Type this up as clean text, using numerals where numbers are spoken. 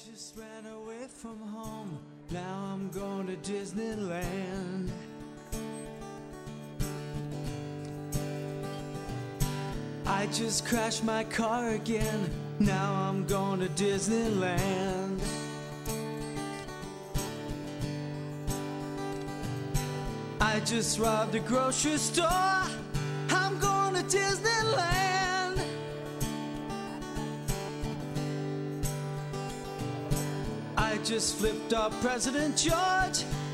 just ran away from home. Now I'm going to Disneyland. I just crashed my car again. Now I'm going to Disneyland. I just robbed a grocery store. I'm going to Disneyland. I just flipped off President George.